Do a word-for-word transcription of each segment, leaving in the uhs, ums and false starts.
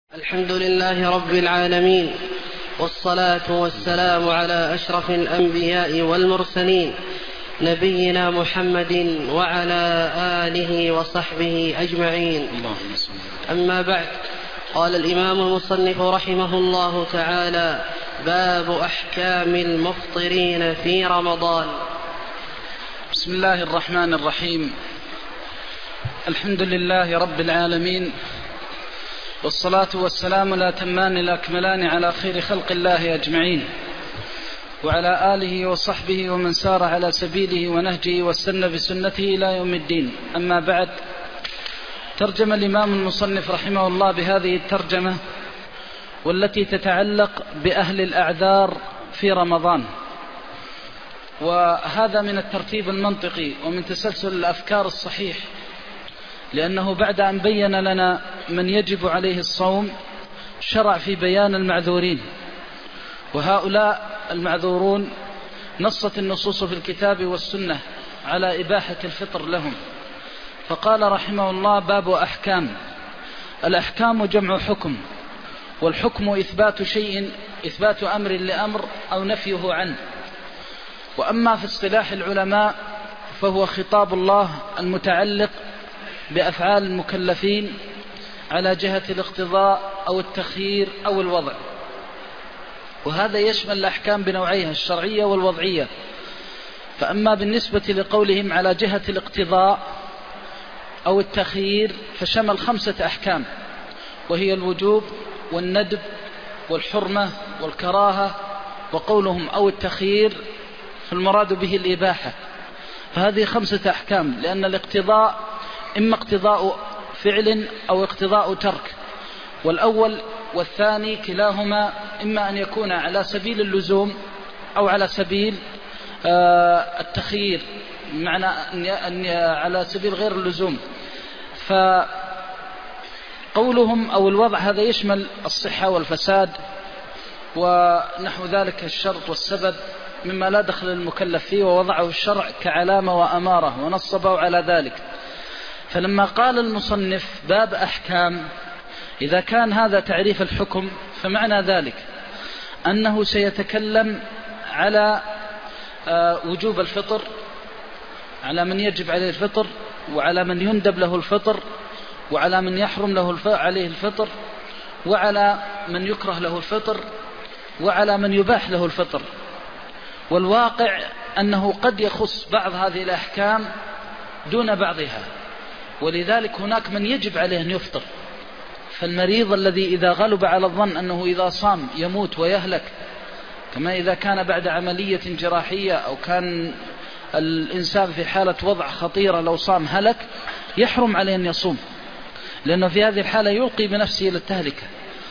الحمد لله رب العالمين، والصلاة والسلام على أشرف الأنبياء والمرسلين، نبينا محمد وعلى آله وصحبه أجمعين. أما بعد، قال الإمام المصنف رحمه الله تعالى: باب أحكام المفطرين في رمضان. بسم الله الرحمن الرحيم. الحمد لله رب العالمين، والصلاة والسلام الأتمان الأكملان على خير خلق الله أجمعين، وعلى آله وصحبه ومن سار على سبيله ونهجه واستنى بسنته إلى يوم الدين. أما بعد، ترجم الإمام المصنف رحمه الله بهذه الترجمة والتي تتعلق بأهل الأعذار في رمضان، وهذا من الترتيب المنطقي ومن تسلسل الأفكار الصحيح، لأنه بعد أن بين لنا من يجب عليه الصوم شرع في بيان المعذورين، وهؤلاء المعذورون نصت النصوص في الكتاب والسنة على إباحة الفطر لهم. فقال رحمه الله: باب أحكام. الأحكام جمع حكم، والحكم إثبات شيء، إثبات أمر لأمر أو نفيه عنه. وأما في اصطلاح العلماء فهو خطاب الله المتعلق بأفعال المكلفين على جهة الاقتضاء أو التخيير أو الوضع، وهذا يشمل الأحكام بنوعيها الشرعية والوضعية. فأما بالنسبة لقولهم على جهة الاقتضاء أو التخيير فشمل خمسة أحكام، وهي الوجوب والندب والحرمة والكراهة. وقولهم أو التخيير فالمراد به الإباحة. فهذه خمسة أحكام، لأن الاقتضاء إما اقتضاء فعل أو اقتضاء ترك، والأول والثاني كلاهما إما أن يكون على سبيل اللزوم أو على سبيل التخيير، بمعنى أن على سبيل غير اللزوم. فقولهم أو الوضع هذا يشمل الصحة والفساد ونحو ذلك، الشرط والسبب مما لا دخل المكلف فيه، ووضعه الشرع كعلامة وأمارة ونصبه على ذلك. فلما قال المصنف باب أحكام، إذا كان هذا تعريف الحكم فمعنى ذلك أنه سيتكلم على وجوب الفطر، على من يجب عليه الفطر، وعلى من يندب له الفطر، وعلى من يحرم له عليه الفطر، وعلى من يكره له الفطر، وعلى من يباح له الفطر. والواقع أنه قد يخص بعض هذه الأحكام دون بعضها، ولذلك هناك من يجب عليه أن يفطر. فالمريض الذي إذا غلب على الظن أنه إذا صام يموت ويهلك، كما إذا كان بعد عملية جراحية أو كان الإنسان في حالة وضع خطيرة لو صام هلك، يحرم عليه أن يصوم، لأنه في هذه الحالة يلقي بنفسه إلى التهلكة.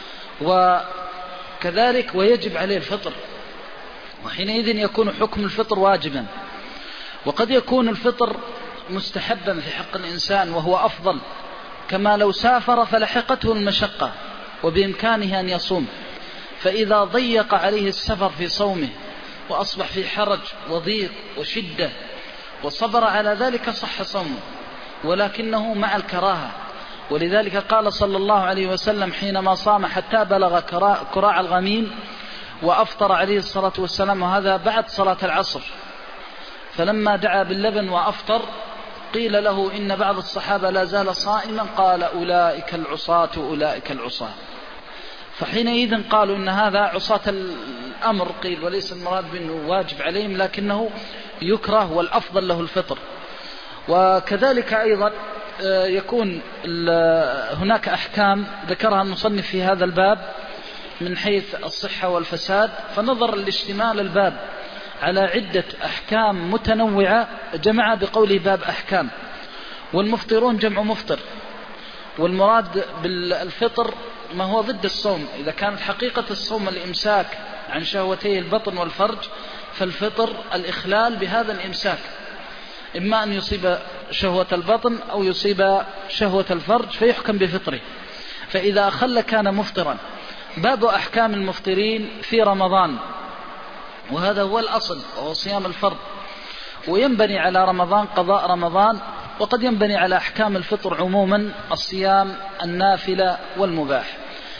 وكذلك ويجب عليه الفطر، وحينئذ يكون حكم الفطر واجبا. وقد يكون الفطر مستحبا في حق الإنسان وهو أفضل، كما لو سافر فلحقته المشقة وبإمكانه أن يصوم، فإذا ضيق عليه السفر في صومه وأصبح في حرج وضيق وشدة وصبر على ذلك صح صومه، ولكنه مع الكراهة. ولذلك قال صلى الله عليه وسلم حينما صام حتى بلغ كراع الغميم وأفطر عليه الصلاة والسلام، وهذا بعد صلاة العصر، فلما دعا باللبن وأفطر قيل له إن بعض الصحابة لا زال صائما، قال أولئك العصاة أولئك العصاة. فحينئذ قالوا إن هذا عصاة الأمر، قيل وليس المراد بأنه واجب عليهم، لكنه يكره والأفضل له الفطر. وكذلك أيضا يكون هناك أحكام ذكرها المصنف في هذا الباب من حيث الصحة والفساد، فنظر الاشتمال الباب على عدة أحكام متنوعة جمع بقوله باب أحكام. والمفطرون جمع مفطر، والمراد بالفطر ما هو ضد الصوم. إذا كانت حقيقة الصوم الإمساك عن شهوتي البطن والفرج، فالفطر الإخلال بهذا الإمساك، إما أن يصيب شهوة البطن أو يصيب شهوة الفرج فيحكم بفطره، فإذا أخل كان مفطرا. باب أحكام المفطرين في رمضان، وهذا هو الأصل، وهو صيام الفرض، وينبني على رمضان قضاء رمضان، وقد ينبني على أحكام الفطر عموما الصيام النافلة والمباح.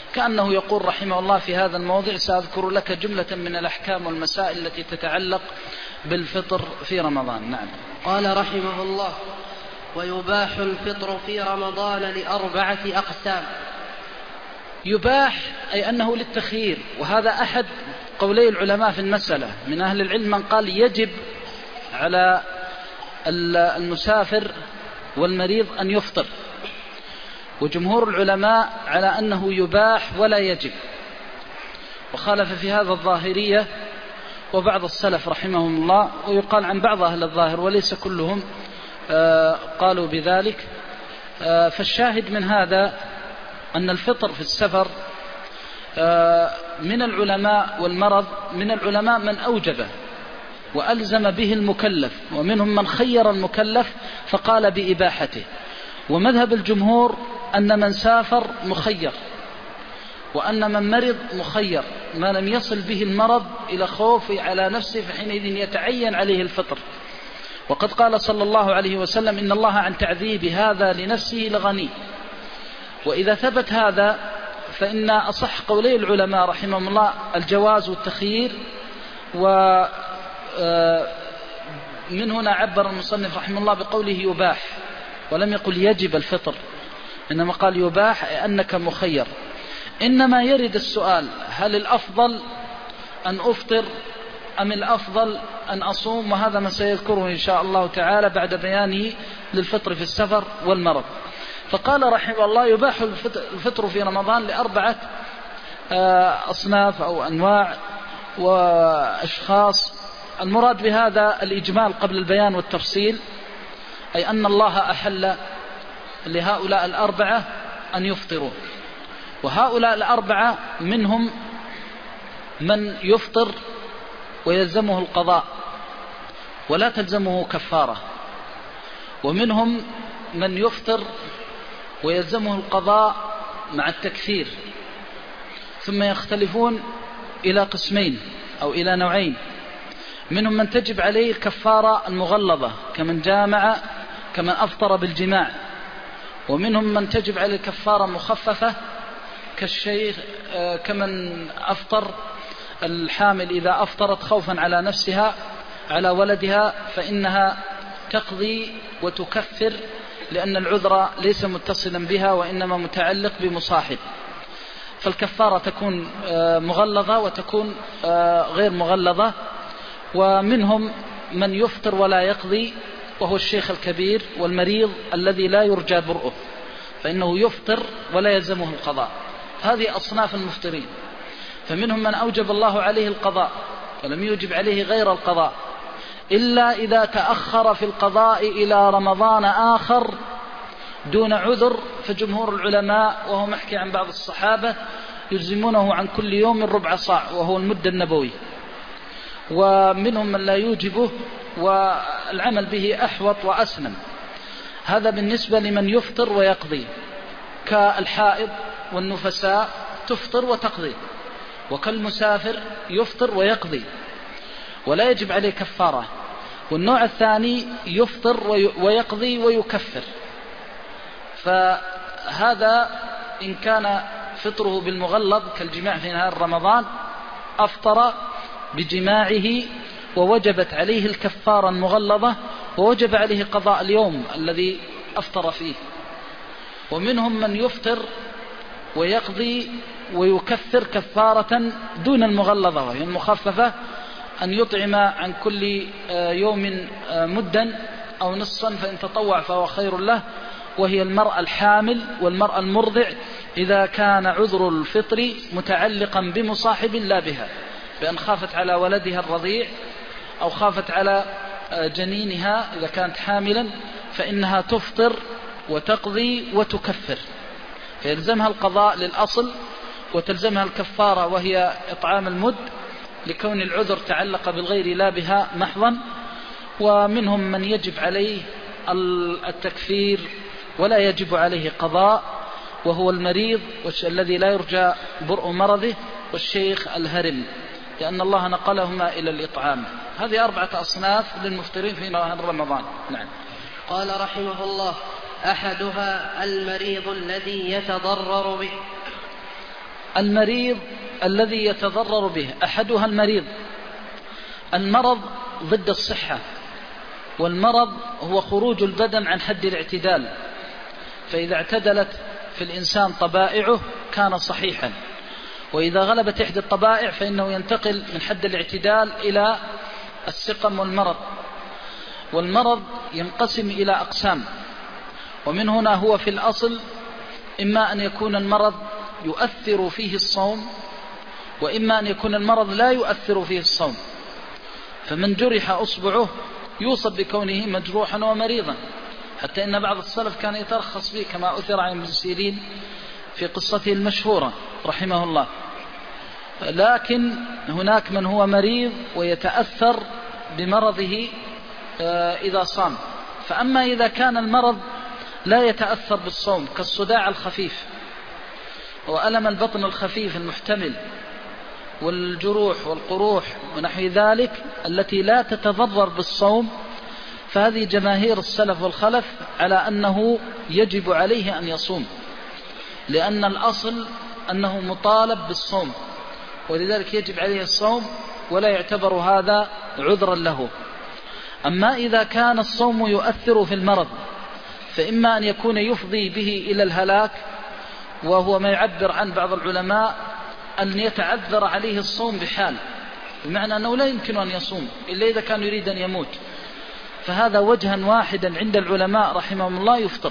كأنه يقول رحمه الله في هذا الموضع: سأذكر لك جملة من الأحكام والمسائل التي تتعلق بالفطر في رمضان. نعم. قال رحمه الله: ويباح الفطر في رمضان لأربعة أقسام. يباح أي أنه للتخيير، وهذا أحد قولي العلماء في المسألة. من أهل العلم من قال يجب على المسافر والمريض أن يفطر، وجمهور العلماء على أنه يباح ولا يجب، وخالف في هذا الظاهرية وبعض السلف رحمهم الله، ويقال عن بعض أهل الظاهر وليس كلهم قالوا بذلك. فالشاهد من هذا أن الفطر في السفر من العلماء والمرض من العلماء من أوجبه وألزم به المكلف، ومنهم من خير المكلف فقال بإباحته. ومذهب الجمهور أن من سافر مخير، وأن من مرض مخير ما لم يصل به المرض إلى خوف على نفسه، فحينئذ يتعين عليه الفطر. وقد قال صلى الله عليه وسلم: إن الله عن تعذيب هذا لنفسه لغني. وإذا ثبت هذا فإن أصح قولي العلماء رحمهم الله الجواز والتخيير. ومن هنا عبر المصنف رحمه الله بقوله يباح، ولم يقل يجب الفطر، إنما قال يباح أنك مخير. إنما يرد السؤال: هل الأفضل أن أفطر أم الأفضل أن أصوم؟ وهذا ما سيذكره إن شاء الله تعالى بعد بيانه للفطر في السفر والمرض. فقال رحمه الله: يباح الفطر في رمضان لأربعة أصناف أو أنواع وأشخاص. المراد بهذا الإجمال قبل البيان والتفصيل، أي أن الله أحل لهؤلاء الأربعة أن يفطروا. وهؤلاء الأربعة منهم من يفطر ويلزمه القضاء ولا تلزمه كفارة، ومنهم من يفطر ويلزمه القضاء مع التكفير. ثم يختلفون إلى قسمين أو إلى نوعين: منهم من تجب عليه الكفارة المغلظة كمن جامع كمن أفطر بالجماع، ومنهم من تجب عليه الكفارة مخففة كالشيخ كمن أفطر الحامل إذا أفطرت خوفا على نفسها على ولدها فإنها تقضي وتكفر، لأن العذر ليس متصلا بها وإنما متعلق بمصاحب. فالكفارة تكون مغلظة وتكون غير مغلظة. ومنهم من يفطر ولا يقضي، وهو الشيخ الكبير والمريض الذي لا يرجى برؤه، فإنه يفطر ولا يلزمه القضاء. هذه أصناف المفطرين. فمنهم من أوجب الله عليه القضاء ولم يوجب عليه غير القضاء، إلا إذا تأخر في القضاء إلى رمضان آخر دون عذر. فجمهور العلماء وهو محكي عن بعض الصحابة يلزمونه عن كل يوم ربع صاع، وهو المد النبوي. ومنهم من لا يوجبه والعمل به أحوط وأسلم. هذا بالنسبة لمن يفطر ويقضي، كالحائض والنفساء تفطر وتقضي، وكالمسافر يفطر ويقضي ولا يجب عليه كفارة. والنوع الثاني يفطر ويقضي ويكفر. فهذا إن كان فطره بالمغلظ كالجماع في نهار رمضان أفطر بجماعه ووجبت عليه الكفارة المغلظة، ووجب عليه قضاء اليوم الذي أفطر فيه. ومنهم من يفطر ويقضي ويكفر كفارة دون المغلظة وهي المخففة، أن يطعم عن كل يوم مدا أو نصفا، فإن تطوع فهو خير له. وهي المرأة الحامل والمرأة المرضع إذا كان عذر الفطر متعلقا بمصاحب لا بها، بأن خافت على ولدها الرضيع أو خافت على جنينها إذا كانت حاملا، فإنها تفطر وتقضي وتكفر، فيلزمها القضاء للأصل وتلزمها الكفارة وهي إطعام المد لكون العذر تعلق بالغير لا بها محضا. ومنهم من يجب عليه التكفير ولا يجب عليه قضاء، وهو المريض الذي لا يرجى برء مرضه، والشيخ الهرم، لأن الله نقلهما إلى الإطعام. هذه أربعة أصناف للمفطرين في نهار رمضان. نعم. قال رحمه الله: أحدها المريض الذي يتضرر به. المريض الذي يتضرر به. أحدها المريض، المرض ضد الصحة، والمرض هو خروج البدن عن حد الاعتدال، فإذا اعتدلت في الإنسان طبائعه كان صحيحا، وإذا غلبت إحدى الطبائع فإنه ينتقل من حد الاعتدال إلى السقم والمرض. والمرض ينقسم إلى أقسام، ومن هنا هو في الأصل إما أن يكون المرض يؤثر فيه الصوم، وإما أن يكون المرض لا يؤثر فيه الصوم. فمن جرح أصبعه يوصف بكونه مجروحا ومريضا، حتى إن بعض السلف كان يترخص به كما أثر عن ابن سيرين في قصته المشهورة رحمه الله. لكن هناك من هو مريض ويتأثر بمرضه إذا صام. فأما إذا كان المرض لا يتأثر بالصوم كالصداع الخفيف وألم البطن الخفيف المحتمل والجروح والقروح ونحو ذلك التي لا تتضرر بالصوم، فهذه جماهير السلف والخلف على أنه يجب عليه أن يصوم، لأن الأصل أنه مطالب بالصوم، ولذلك يجب عليه الصوم ولا يعتبر هذا عذرا له. أما إذا كان الصوم يؤثر في المرض فإما أن يكون يفضي به إلى الهلاك، وهو ما يعبر عن بعض العلماء أن يتعذر عليه الصوم بحال، بمعنى أنه لا يمكن أن يصوم إلا إذا كان يريد أن يموت، فهذا وجها واحدا عند العلماء رحمهم الله يفطر،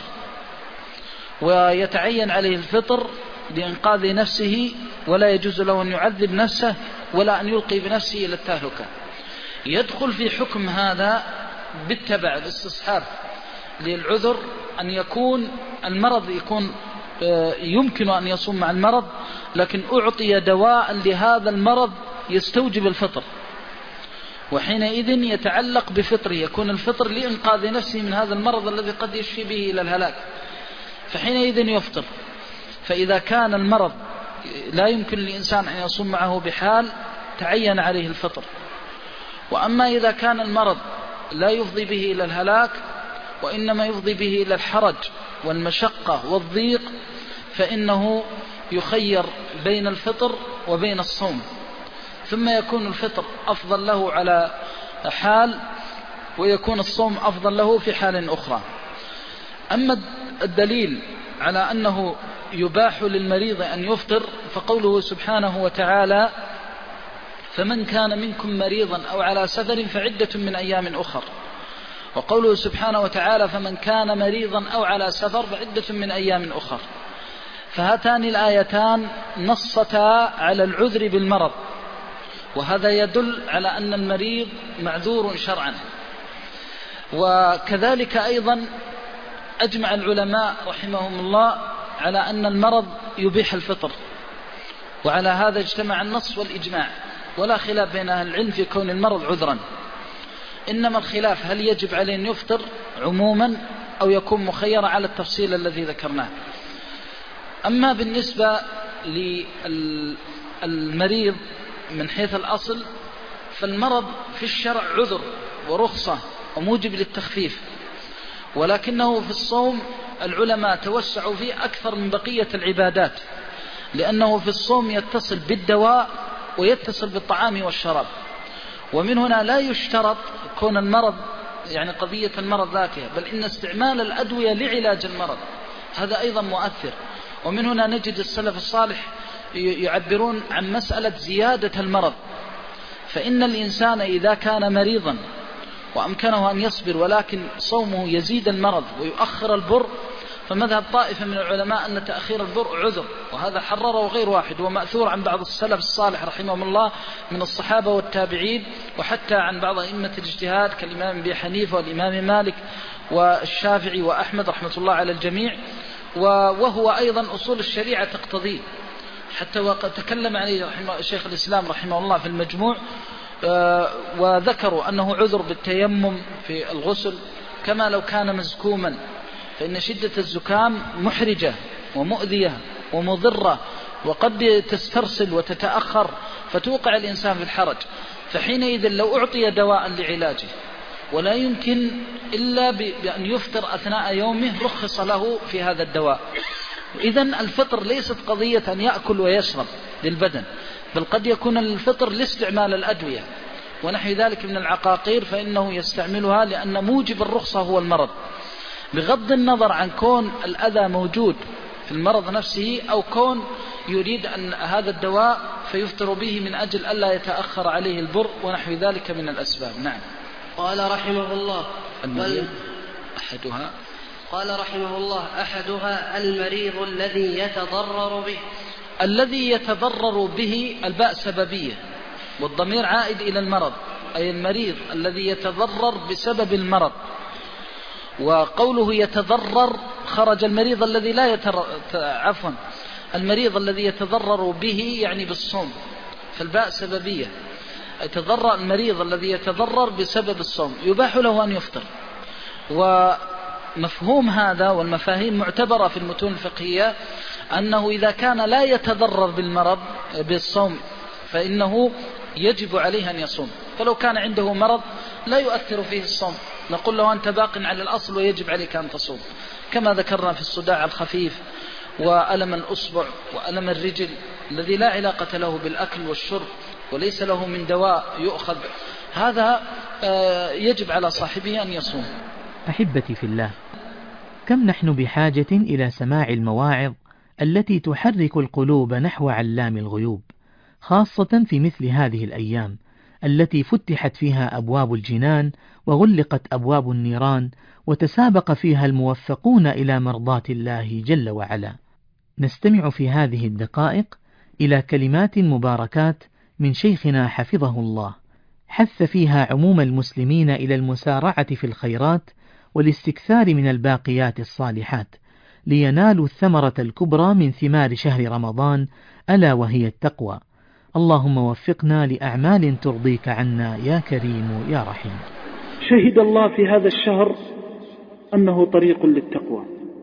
ويتعين عليه الفطر لإنقاذ نفسه، ولا يجوز له أن يعذب نفسه ولا أن يلقي بنفسه إلى التهلكة. يدخل في حكم هذا بالتبع الاستصحاب للعذر أن يكون المرض يكون يمكن أن يصوم مع المرض، لكن أعطي دواء لهذا المرض يستوجب الفطر، وحينئذ يتعلق بفطره، يكون الفطر لإنقاذ نفسه من هذا المرض الذي قد يشفي به إلى الهلاك، فحينئذ يفطر. فإذا كان المرض لا يمكن للإنسان أن يصوم معه بحال تعين عليه الفطر. وأما إذا كان المرض لا يفضي به إلى الهلاك وإنما يفضي به إلى الحرج والمشقة والضيق، فإنه يخير بين الفطر وبين الصوم، ثم يكون الفطر أفضل له على حال، ويكون الصوم أفضل له في حال أخرى. أما الدليل على أنه يباح للمريض أن يفطر فقوله سبحانه وتعالى: فمن كان منكم مريضا أو على سفر فعدة من أيام أخر. وقوله سبحانه وتعالى: فمن كان مريضا أو على سفر فعدة من أيام أخر. فهاتان الآيتان نصتا على العذر بالمرض، وهذا يدل على أن المريض معذور شرعا. وكذلك أيضا أجمع العلماء رحمهم الله على أن المرض يبيح الفطر، وعلى هذا اجتمع النص والإجماع، ولا خلاف بين أهل العلم في كون المرض عذرا، إنما الخلاف هل يجب عليه أن يفطر عموما أو يكون مخيرا على التفصيل الذي ذكرناه. أما بالنسبة للمريض من حيث الأصل، فالمرض في الشرع عذر ورخصة وموجب للتخفيف، ولكنه في الصوم العلماء توسعوا فيه أكثر من بقية العبادات، لأنه في الصوم يتصل بالدواء ويتصل بالطعام والشراب. ومن هنا لا يشترط كون المرض يعني قضية المرض ذاتها، بل إن استعمال الأدوية لعلاج المرض هذا أيضا مؤثر. ومن هنا نجد السلف الصالح يعبرون عن مسألة زيادة المرض، فإن الإنسان إذا كان مريضا وأمكنه أن يصبر ولكن صومه يزيد المرض ويؤخر البر، فمذهب طائفة من العلماء أن تأخير البر عذر، وهذا حرره غير واحد، ومأثور عن بعض السلف الصالح رحمهم الله من الصحابة والتابعين، وحتى عن بعض أئمة الاجتهاد كالإمام أبي حنيفة والإمام مالك والشافعي وأحمد رحمة الله على الجميع. وهو أيضا أصول الشريعة تقتضيه، حتى وقد تكلم عليه شيخ الإسلام رحمه الله في المجموع، وذكروا أنه عذر بالتيمم في الغسل، كما لو كان مزكوما، فإن شدة الزكام محرجة ومؤذية ومضرة، وقد تسترسل وتتأخر فتوقع الإنسان في الحرج، فحينئذ لو أعطي دواء لعلاجه ولا يمكن إلا بأن يفطر أثناء يومه رخص له في هذا الدواء، إذن الفطر ليست قضية أن يأكل ويشرب للبدن، بل قد يكون الفطر لاستعمال الأدوية ونحو ذلك من العقاقير، فإنه يستعملها لأن موجب الرخصة هو المرض، بغض النظر عن كون الأذى موجود في المرض نفسه أو كون يريد أن هذا الدواء فيفطر به من أجل ألا يتأخر عليه البر ونحو ذلك من الأسباب. نعم. قال رحمه الله المريض أحدها قال رحمه الله أحدها المريض الذي يتضرر به. الذي يتضرر به الباء سببية والضمير عائد إلى المرض، أي المريض الذي يتضرر بسبب المرض. وقوله يتضرر خرج المريض الذي لا يتر... عفوا المريض الذي يتضرر به يعني بالصوم، فالباء سببية، يتضرر المريض الذي يتضرر بسبب الصوم يباح له أن يفطر. ومفهوم هذا والمفاهيم معتبرة في المتون الفقهية أنه إذا كان لا يتضرر بالمرض بالصوم فإنه يجب عليه أن يصوم، فلو كان عنده مرض لا يؤثر فيه الصوم نقول له أنت باق على الأصل ويجب عليك أن تصوم، كما ذكرنا في الصداع الخفيف وألم الأصبع وألم الرجل الذي لا علاقة له بالأكل والشرب وليس له من دواء يؤخذ، هذا يجب على صاحبه أن يصوم. أحبتي في الله، كم نحن بحاجة إلى سماع المواعظ التي تحرك القلوب نحو علام الغيوب، خاصة في مثل هذه الأيام التي فتحت فيها أبواب الجنان وغلقت أبواب النيران وتسابق فيها الموفقون إلى مرضاة الله جل وعلا. نستمع في هذه الدقائق إلى كلمات مباركات من شيخنا حفظه الله، حث فيها عموم المسلمين إلى المسارعة في الخيرات والاستكثار من الباقيات الصالحات لينالوا الثمرة الكبرى من ثمار شهر رمضان، ألا وهي التقوى. اللهم وفقنا لأعمال ترضيك عنا يا كريم يا رحيم. شهد الله في هذا الشهر أنه طريق للتقوى،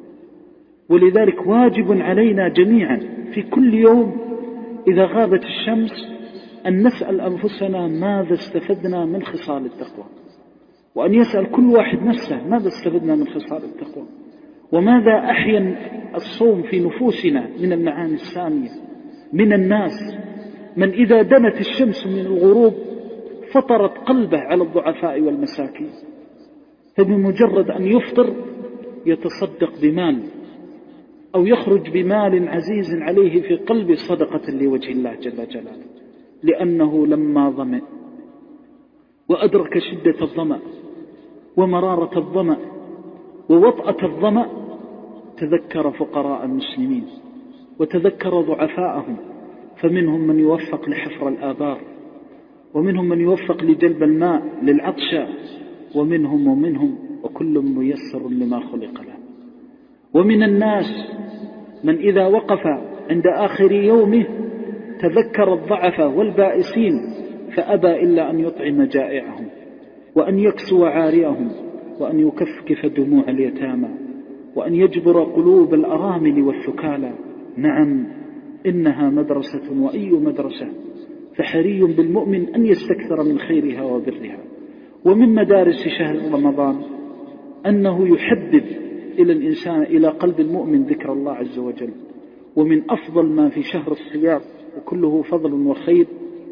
ولذلك واجب علينا جميعا في كل يوم إذا غابت الشمس أن نسأل أنفسنا ماذا استفدنا من خصال التقوى، وأن يسأل كل واحد نفسه ماذا استفدنا من خصال التقوى، وماذا أحيا الصوم في نفوسنا من المعاني السامية. من الناس من إذا دنت الشمس من الغروب فطرت قلبه على الضعفاء والمساكين، فبمجرد أن يفطر يتصدق بمال أو يخرج بمال عزيز عليه في قلب صدقة لوجه الله جل جلاله، لأنه لما ظمأ وأدرك شدة الظمأ ومرارة الظمأ ووطأة الظمأ تذكر فقراء المسلمين وتذكر ضعفاءهم، فمنهم من يوفق لحفر الآبار، ومنهم من يوفق لجلب الماء للعطشة، ومنهم ومنهم وكل ميسر لما خلق له. ومن الناس من إذا وقف عند آخر يومه تذكر الضعف والبائسين فأبى إلا أن يطعم جائعهم وأن يكسو عاريهم وأن يكفكف دموع اليتامى وأن يجبر قلوب الأرامل والثكالى. نعم، إنها مدرسة، وأي مدرسة، فحري بالمؤمن أن يستكثر من خيرها وبرها. ومن مدارس شهر رمضان أنه يحبب إلى الإنسان إلى قلب المؤمن ذكر الله عز وجل. ومن أفضل ما في شهر الصيام وكله فضل وخير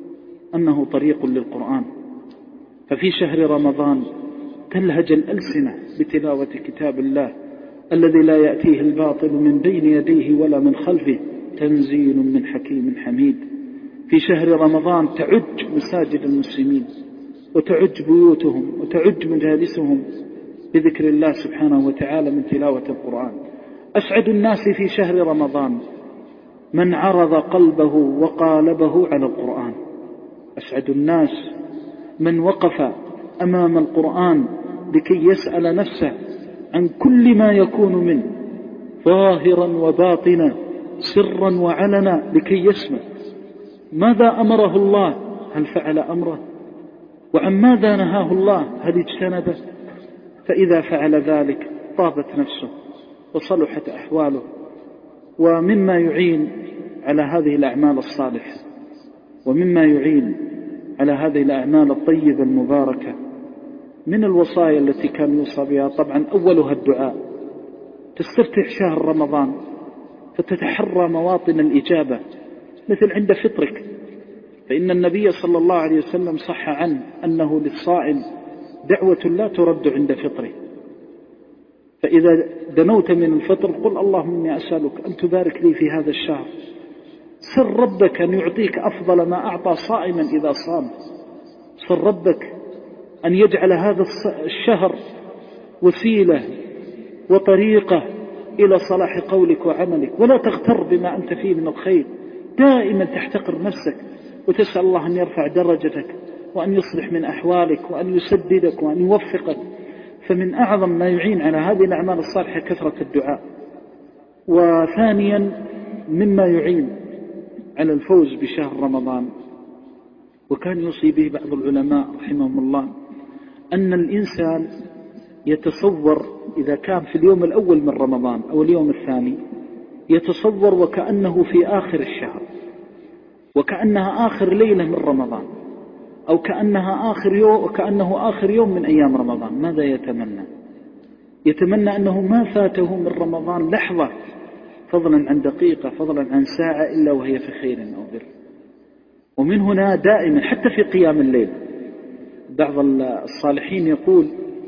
أنه طريق للقرآن، ففي شهر رمضان تلهج الألسنة بتلاوة كتاب الله الذي لا يأتيه الباطل من بين يديه ولا من خلفه، تنزيل من حكيم حميد. في شهر رمضان تعج مساجد المسلمين وتعج بيوتهم وتعج مجالسهم بذكر الله سبحانه وتعالى من تلاوة القرآن. أسعد الناس في شهر رمضان من عرض قلبه وقالبه على القرآن، أسعد الناس من وقف أمام القرآن لكي يسأل نفسه عن كل ما يكون منه ظاهرا وباطنا سرا وعلنا لكي يسمع ماذا أمره الله، هل فعل أمره، وعن ماذا نهاه الله، هل اجتنبه. فإذا فعل ذلك طابت نفسه وصلحت أحواله. ومما يعين على هذه الأعمال الصالحة ومما يعين على هذه الأعمال الطيبة المباركة من الوصايا التي كان يوصى بها، طبعا أولها الدعاء. تستفتح شهر رمضان فتتحرى مواطن الإجابة، مثل عند فطرك، فإن النبي صلى الله عليه وسلم صح عنه أنه للصائم دعوة لا ترد عند فطره، فإذا دنوت من الفطر قل اللهم إني أسألك أن تبارك لي في هذا الشهر، سر ربك أن يعطيك أفضل ما أعطى صائما إذا صام، سر ربك أن يجعل هذا الشهر وسيلة وطريقة إلى صلاح قولك وعملك، ولا تغتر بما أنت فيه من الخير، دائما تحتقر نفسك وتسأل الله أن يرفع درجتك وأن يصلح من أحوالك وأن يسددك وأن يوفقك. فمن أعظم ما يعين على هذه الأعمال الصالحة كثرة الدعاء. وثانيا مما يعين على الفوز بشهر رمضان، وكان يوصي به بعض العلماء رحمهم الله، أن الإنسان يتصور إذا كان في اليوم الأول من رمضان أو اليوم الثاني، يتصور وكأنه في آخر الشهر، وكأنها آخر ليلة من رمضان، أو كأنها آخر يوم وكأنه آخر يوم من أيام رمضان. ماذا يتمنى؟ يتمنى أنه ما فاته من رمضان لحظة، فضلا عن دقيقة، فضلا عن ساعة، إلا وهي في خير أو بر. ومن هنا دائما حتى في قيام الليل بعض الصالحين يقول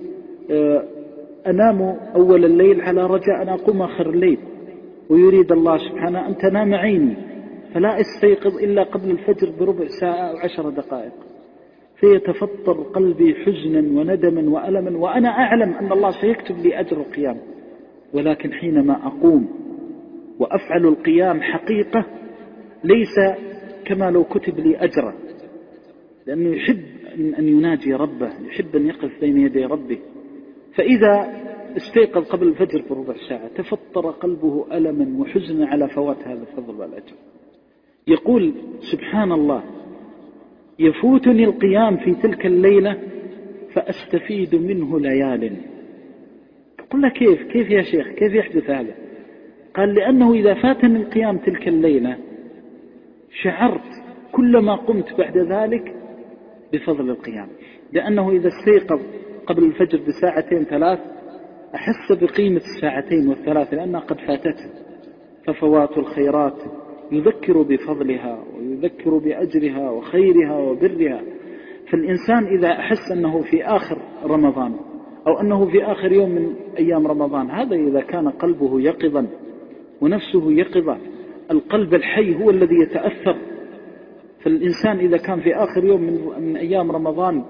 أنام أول الليل على رجاء أن أقوم آخر الليل، ويريد الله سبحانه أن تنام عيني فلا استيقظ إلا قبل الفجر بربع ساعة أو عشر دقائق، فيتفطر قلبي حزنا وندما وألما، وأنا أعلم أن الله سيكتب لي أجر القيام، ولكن حينما أقوم وأفعل القيام حقيقة ليس كما لو كتب لي أجرا، لأنه يحب أن يناجي ربه، يحب أن يقف بين يدي ربه. فإذا استيقظ قبل الفجر بربع ساعة تفطر قلبه ألما وحزنا على فوات هذا الفضل والأجر. يقول سبحان الله يفوتني القيام في تلك الليلة فأستفيد منه ليال. تقول له كيف كيف يا شيخ كيف يحدث هذا؟ قال لأنه إذا فاتني القيام تلك الليلة شعرت كلما قمت بعد ذلك بفضل القيام، لأنه إذا استيقظ قبل الفجر بساعتين ثلاث أحس بقيمة الساعتين والثلاث لأنها قد فاتته، ففوات الخيرات يذكر بفضلها ويذكر بأجرها وخيرها وبرها. فالإنسان إذا أحس أنه في آخر رمضان أو أنه في آخر يوم من أيام رمضان، هذا إذا كان قلبه يقظا ونفسه يقظة، القلب الحي هو الذي يتأثر. فالإنسان إذا كان في آخر يوم من أيام رمضان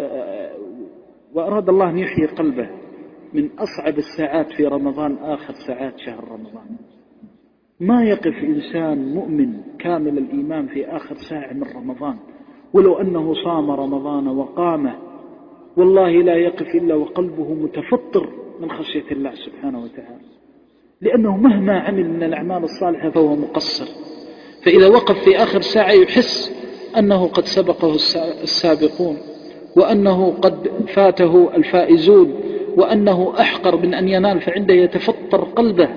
وأراد الله أن يحيي قلبه، من أصعب الساعات في رمضان آخر ساعات شهر رمضان. ما يقف إنسان مؤمن كامل الإيمان في آخر ساعة من رمضان ولو أنه صام رمضان وقامه، والله لا يقف إلا وقلبه متفطر من خشية الله سبحانه وتعالى، لأنه مهما عمل من الأعمال الصالحة فهو مقصر. فإذا وقف في آخر ساعة يحس أنه قد سبقه السابقون، وأنه قد فاته الفائزون، وأنه أحقر من أن ينال، فعنده يتفطر قلبه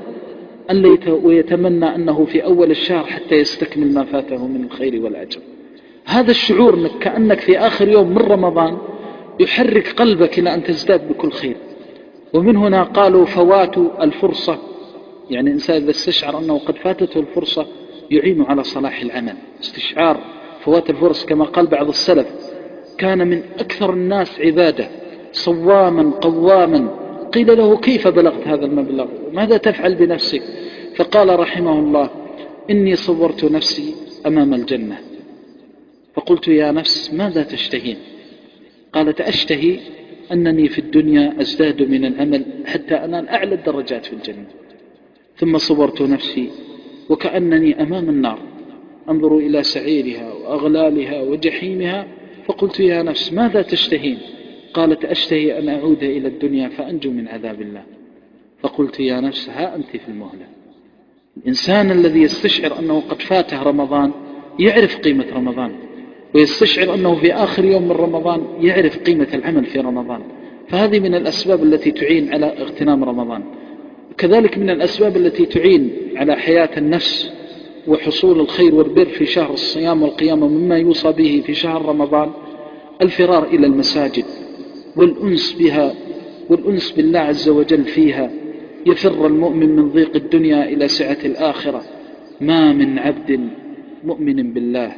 ويتمنى أنه في أول الشهر حتى يستكمل ما فاته من الخير والأجر. هذا الشعور أنك كأنك في آخر يوم من رمضان يحرك قلبك إلى أن تزداد بكل خير. ومن هنا قالوا فوات الفرصة، يعني إنسان إذا استشعر أنه قد فاتته الفرصة يعين على صلاح العمل. استشعار فوات الفرص كما قال بعض السلف كان من أكثر الناس عبادة صواما قواما، قيل له كيف بلغت هذا المبلغ؟ ماذا تفعل بنفسك؟ فقال رحمه الله إني صورت نفسي أمام الجنة فقلت يا نفس ماذا تشتهين؟ قالت أشتهي أنني في الدنيا أزداد من العمل حتى أنال أعلى الدرجات في الجنة. ثم صورت نفسي وكأنني أمام النار أنظر إلى سعيرها وأغلالها وجحيمها فقلت يا نفس ماذا تشتهين؟ قالت أشتهي أن أعود إلى الدنيا فأنجو من عذاب الله. فقلت يا نفس ها أنت في المهلة. الإنسان الذي يستشعر أنه قد فاته رمضان يعرف قيمة رمضان، ويستشعر أنه في آخر يوم من رمضان يعرف قيمة العمل في رمضان. فهذه من الأسباب التي تعين على اغتنام رمضان. كذلك من الأسباب التي تعين على حياة النفس وحصول الخير والبر في شهر الصيام والقيام، مما يوصى به في شهر رمضان الفرار إلى المساجد والأنس بها والأنس بالله عز وجل فيها، يفر المؤمن من ضيق الدنيا إلى سعة الآخرة. ما من عبد مؤمن بالله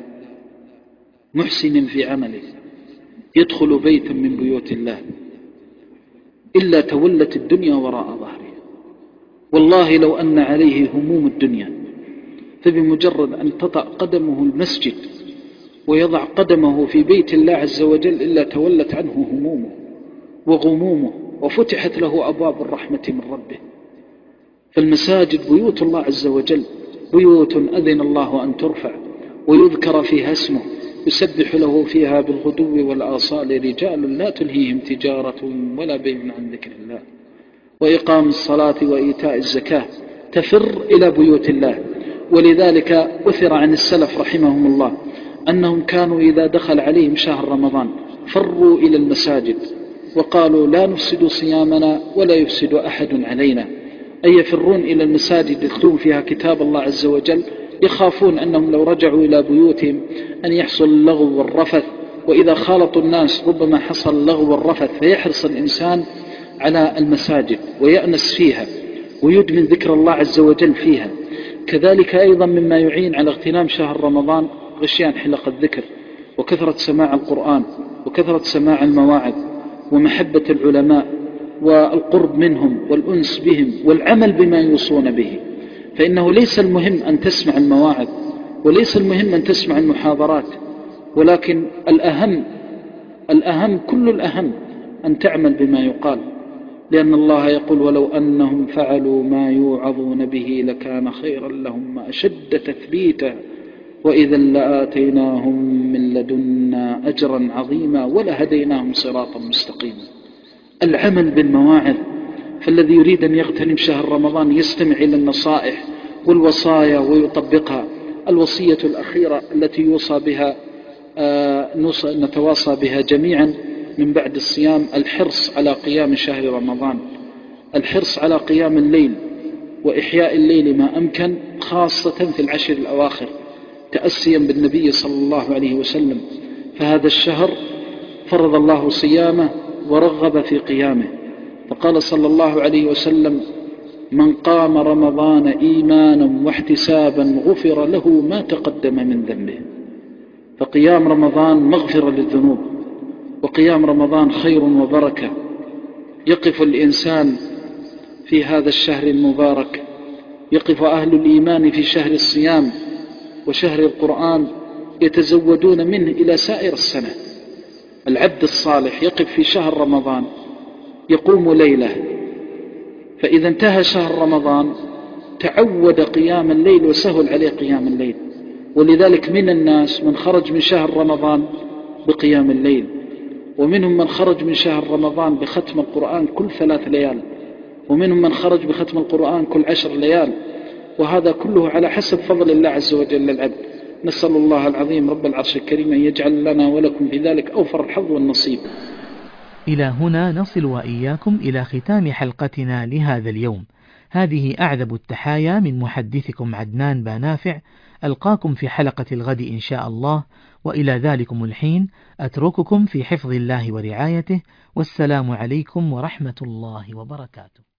محسن في عمله يدخل بيتا من بيوت الله إلا تولت الدنيا وراء ظهره. والله لو أن عليه هموم الدنيا فبمجرد أن تطأ قدمه المسجد ويضع قدمه في بيت الله عز وجل إلا تولت عنه همومه وغمومه وفتحت له أبواب الرحمة من ربه. فالمساجد بيوت الله عز وجل، بيوت أذن الله أن ترفع ويذكر فيها اسمه، يسبح له فيها بالغدو والآصال رجال لا تلهيهم تجارة ولا بيع عن ذكر الله وإقام الصلاة وإيتاء الزكاة. تفر إلى بيوت الله. ولذلك أثر عن السلف رحمهم الله أنهم كانوا إذا دخل عليهم شهر رمضان فروا إلى المساجد وقالوا لا نفسد صيامنا ولا يفسد أحد علينا، أي يفرون إلى المساجد يتلون فيها كتاب الله عز وجل، يخافون أنهم لو رجعوا إلى بيوتهم أن يحصل اللغو والرفث، وإذا خالطوا الناس ربما حصل اللغو والرفث، فيحرص الإنسان على المساجد ويأنس فيها ويدمن ذكر الله عز وجل فيها. كذلك أيضا مما يعين على اغتنام شهر رمضان غشيان حلق الذكر وكثرة سماع القرآن وكثرة سماع المواعظ ومحبة العلماء والقرب منهم والأنس بهم والعمل بما يوصون به. فإنه ليس المهم أن تسمع المواعظ وليس المهم أن تسمع المحاضرات، ولكن الأهم الأهم كل الأهم أن تعمل بما يقال، لأن الله يقول ولو أنهم فعلوا ما يوعظون به لكان خيرا لهم أشد تثبيتا وإذا لآتيناهم من لدنا أجرا عظيما ولهديناهم صراطا مستقيما. العمل بالمواعظ. فالذي يريد أن يغتنم شهر رمضان يستمع إلى النصائح والوصايا ويطبقها. الوصية الأخيرة التي يوصى بها آه نتواصى بها جميعا من بعد الصيام الحرص على قيام شهر رمضان، الحرص على قيام الليل وإحياء الليل ما أمكن، خاصة في العشر الأواخر تأسيا بالنبي صلى الله عليه وسلم. فهذا الشهر فرض الله صيامه ورغب في قيامه، فقال صلى الله عليه وسلم من قام رمضان إيمانا واحتسابا غفر له ما تقدم من ذنبه. فقيام رمضان مغفرة للذنوب، وقيام رمضان خير وبركة. يقف الإنسان في هذا الشهر المبارك، يقف أهل الإيمان في شهر الصيام وشهر القرآن يتزودون منه إلى سائر السنة. العبد الصالح يقف في شهر رمضان يقوم ليلة، فإذا انتهى شهر رمضان تعود قيام الليل وسهل عليه قيام الليل. ولذلك من الناس من خرج من شهر رمضان بقيام الليل، ومنهم من خرج من شهر رمضان بختم القرآن كل ثلاث ليال، ومنهم من خرج بختم القرآن كل عشر ليال، وهذا كله على حسب فضل الله عز وجل للعبد. نسأل الله العظيم رب العرش الكريم أن يجعل لنا ولكم في ذلك أوفر الحظ والنصيب. إلى هنا نصل وإياكم إلى ختام حلقتنا لهذا اليوم. هذه أعذب التحايا من محدثكم عدنان بانافع. ألقاكم في حلقة الغد إن شاء الله، وإلى ذلكم الحين أترككم في حفظ الله ورعايته، والسلام عليكم ورحمة الله وبركاته.